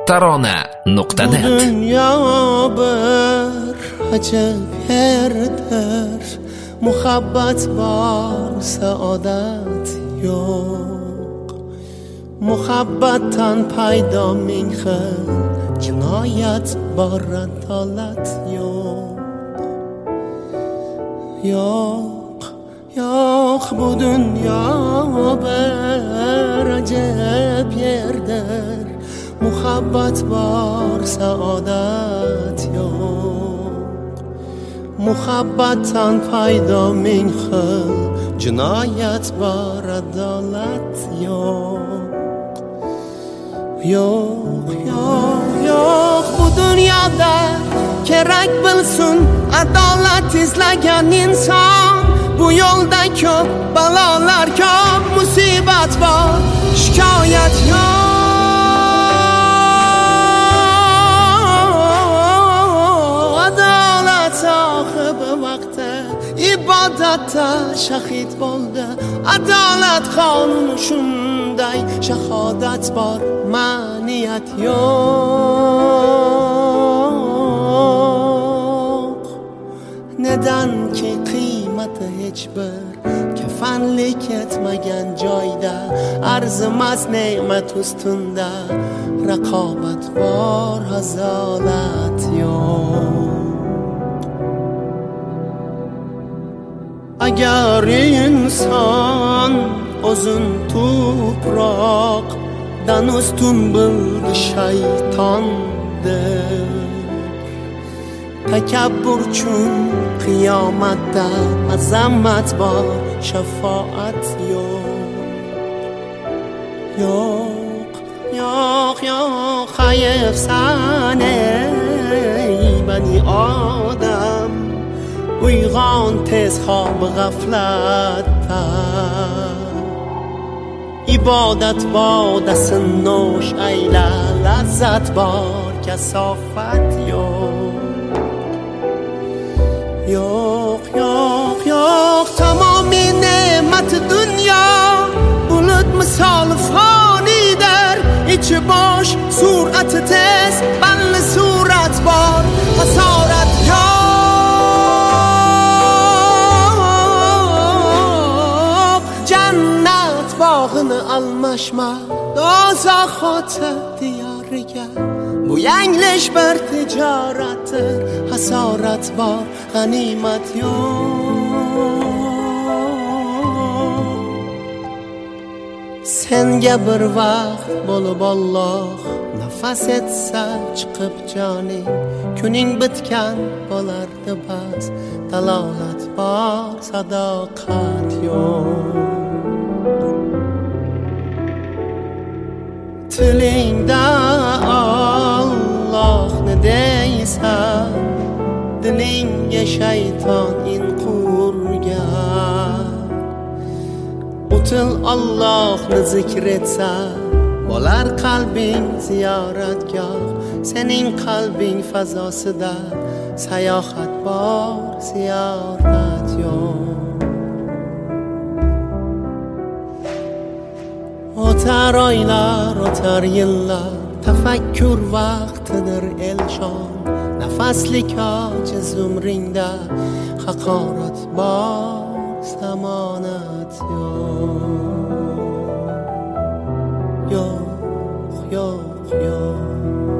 tarona.net. Dünya bir acib yerdir, muhabbat bor, saodat yo'q. Muhabbatdan paydo ming xil jinoyat bor, adolat yo'q. Yo'q, bu dunyo bir ajib yerdir, muhabbat bor, saodat yo'q. Muhabbatdan paydo ming xil jinoyat bor, adolat yo'q. Yo'q, bu dunyoda kerak bilsin adolat izlagan inson. Bu yo'lda ko'p balolar, ko'p musibat bor, shikoyat yo'q. Adolat sohibi vaqti ibodatda shahid bo'ldi. Adolat qonuni shunday, shahodat bor, ma'niyat yo'q. Nedanki qiymati hech bir kafanlik etmagan joyda, arzimas ne'mat ustunda raqobat bor, hazolat yo'q. Agar inson o'zin tuproqdan ustun bildi shaytondir. Takabbur chun qiyomatda azamat bor, shafoat yo'q. Hayfsan ey bani odam, uyg'on tez xob g'aflatdan. Ibodat bodasin nosh ayla, lazzat bor, kasofat yo'q. Tamomiy ne'mat dunyo bulut misol fonidir. Ichi bosh sur'ati tez, balli surat bor, hasorat yo'q. Jannat bog'ini almashma, dozoq xoti diyoriga. Bu yanglish bir tijoratdir, hasorat bor, g'animat yo'q. Senga bir vaqt bo'lib Alloh nafas etsa chiqib joning, kuning bitgan bo'lardi bas, dalolat bor, sadoqat yo'q. Tilingda Allohni deysan, dilingga shayton in qurgan. O'til Allohni zikr etsa, bo'lar qalbing ziyoratgoh. Sening qalbing fazosida sayohat bor, ziyorat yo'q. O'tar oylar, o'tar yillar, tafakkur vaqtidir elshon. Nafaslik ojiz umringda haqorat bor, zamonat yo'q.